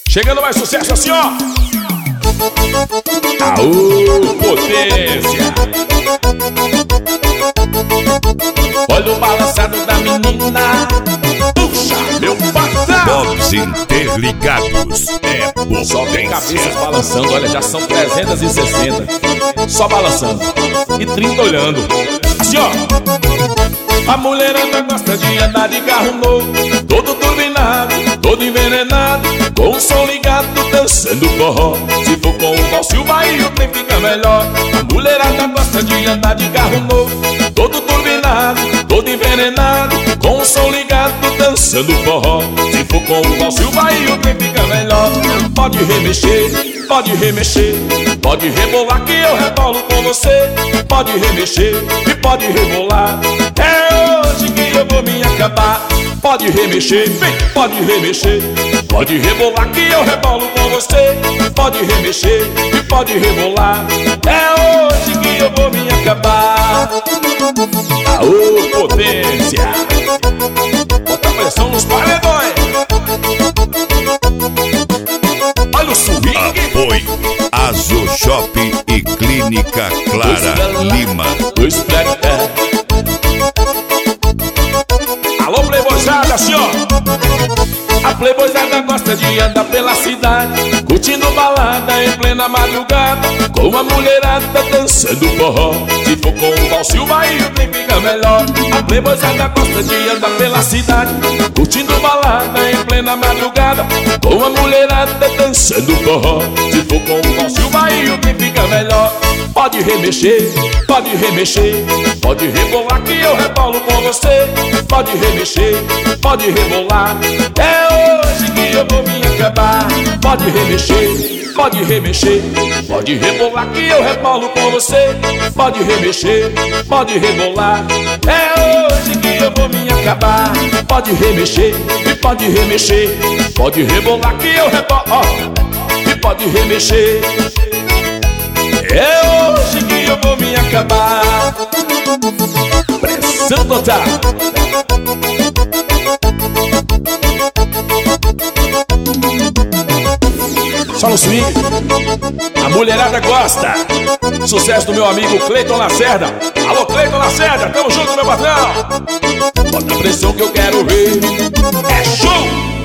Chegando mais sucesso assim, ó. Aô, potência. Olha o balançado da menina. Puxa, meu patrão. Bobs interligados. É Só tem potência. cabeças balançando, olha, já são 360. Só balançando. E 30 olhando. Assim, ó. A mulherada gosta de andar de carro novo, todo turbinado, todo envenenado, com o som ligado, dançando forró. Se for com o valsinho Bahia, o trem fica melhor. A mulherada gosta de andar de carro novo, todo turbinado, todo envenenado, com o som ligado, dançando forró. Se for com o valsinho Bahia, o trem fica melhor. Pode remexer, pode remexer, pode rebolar que eu rebolo com você. Pode remexer e pode rebolar, é hoje que eu vou me acabar. Pode remexer, vem, pode remexer, pode rebolar que eu rebolo com você. Pode remexer e pode rebolar, é hoje que eu vou me acabar. Aô, potência. Bota pressão nos paredões. Olha o swing. Apoio Azo Shop e Clínica Clara Lima. Dois pega pé. Alô, playboyzada, assim, ó. A playboyzada gosta de andar pela cidade, curtindo balada em plena madrugada, com a mulherada dançando forró. Se for com o valsinho Bahia, o trem fica melhor. A playboyzada gosta de andar pela cidade, curtindo balada em plena madrugada, com a mulherada dançando forró. Se for com o valsinho Bahia, o trem fica melhor. Pode remexer, pode remexer, pode rebolar que eu rebolo com você. Pode remexer, pode rebolar, é hoje que eu vou me acabar. Pode remexer, pode remexer, pode rebolar que eu rebolo com você. Pode remexer, pode rebolar, é hoje que eu vou me acabar. Pode remexer e pode remexer, pode rebolar que eu rebolo, ó. E pode remexer, é hoje que eu vou me acabar. Pressão total. Só no swing. A mulherada gosta. Sucesso do meu amigo Cleiton Lacerda. Alô, Cleiton Lacerda, tamo junto, meu patrão. Bota a pressão que eu quero ver. É show.